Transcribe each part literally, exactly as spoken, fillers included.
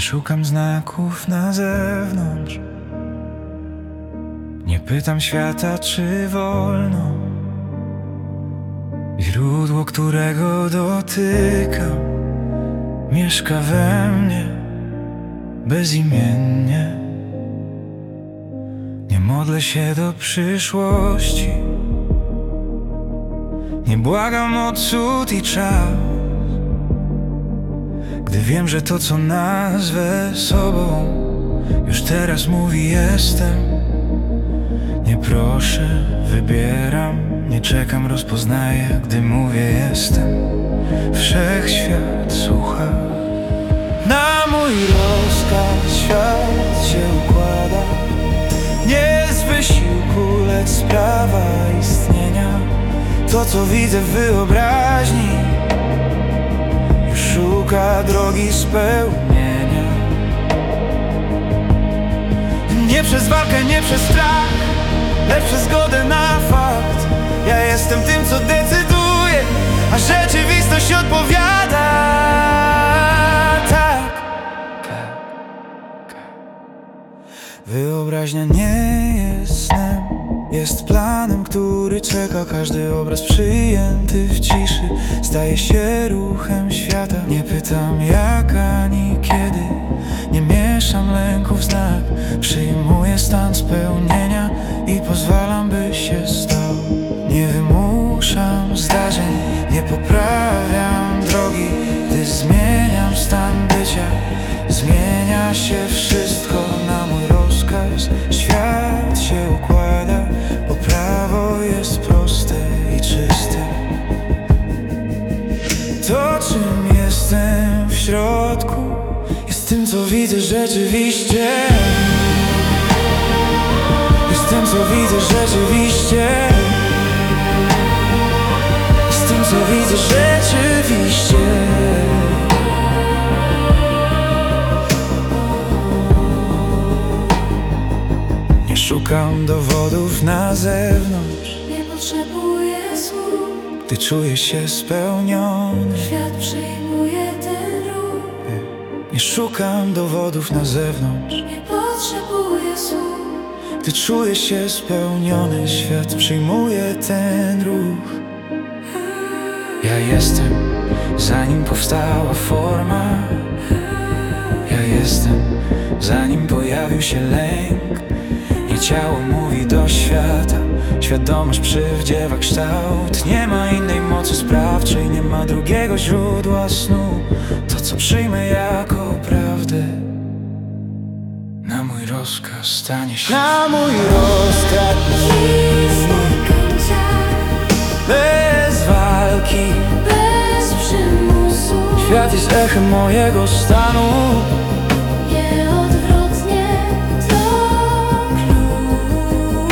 szukam znaków na zewnątrz, nie pytam świata, czy wolno. Źródło, którego dotykam, mieszka we mnie bezimiennie. Nie modlę się do przyszłości, nie błagam o cud i czas, gdy wiem, że to, co nazwę sobą, już teraz mówi jestem. Nie proszę, wybieram, nie czekam, rozpoznaję, gdy mówię jestem. Wszechświat słucha. Na mój rozkaz świat się układa, nie z wysiłku, lecz sprawa istnienia. To, co widzę w wyobraźni, już szuka drogi spełnienia. Nie przez walkę, nie przez strach, lecz przez zgodę na fakt. Ja jestem tym, co decyduje, a rzeczywistość odpowiada. Tak, tak, tak. Wyobraźnia nie jest snem, jest planem, który czeka. Każdy obraz przyjęty w ciszy staje się ruchem świata. Nie pytam jak ani kiedy, nie mieszam lęków w znak. Przyjmuję stan spełnienia i pozwalam, by się stał. Nie wymuszam zdarzeń, nie poprawiam drogi. Gdy zmieniam stan bycia, zmienia się wszystko na mój rozkaz. Świat się układa, bo prawo jest proste i czyste. To, czym jestem w środku, jest tym, co widzę rzeczywiście. Jest tym, co widzę rzeczywiście. Jest tym, co widzę rzeczywiście. Nie szukam dowodów na zewnątrz, nie potrzebuję słów. gdy czuję się spełniony. Świat przyjmuje ten ruch. Nie szukam dowodów na zewnątrz, Nie potrzebuję słów. gdy czuję się spełniony. Świat przyjmuje ten ruch. Ja jestem, zanim powstała forma. Ja jestem, zanim pojawił się lęk. Nie ciało mówi do świata, świadomość przywdziewa kształt. Nie ma innej mocy sprawczej, nie ma drugiego źródła snu. To, co przyjmę jako prawdę, na mój rozkaz stanie się. Na mój rozkaz, Znikam cię bez walki. bez przymusu. Świat jest echem mojego stanu. Nieodwrotnie to klucz.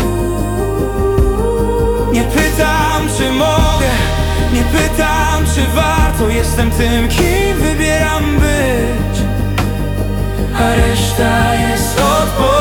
Nie pytam, czy mogę, nie pytam, czy warto. Jestem tym, kim wybieram być, a reszta jest odpowiedzią.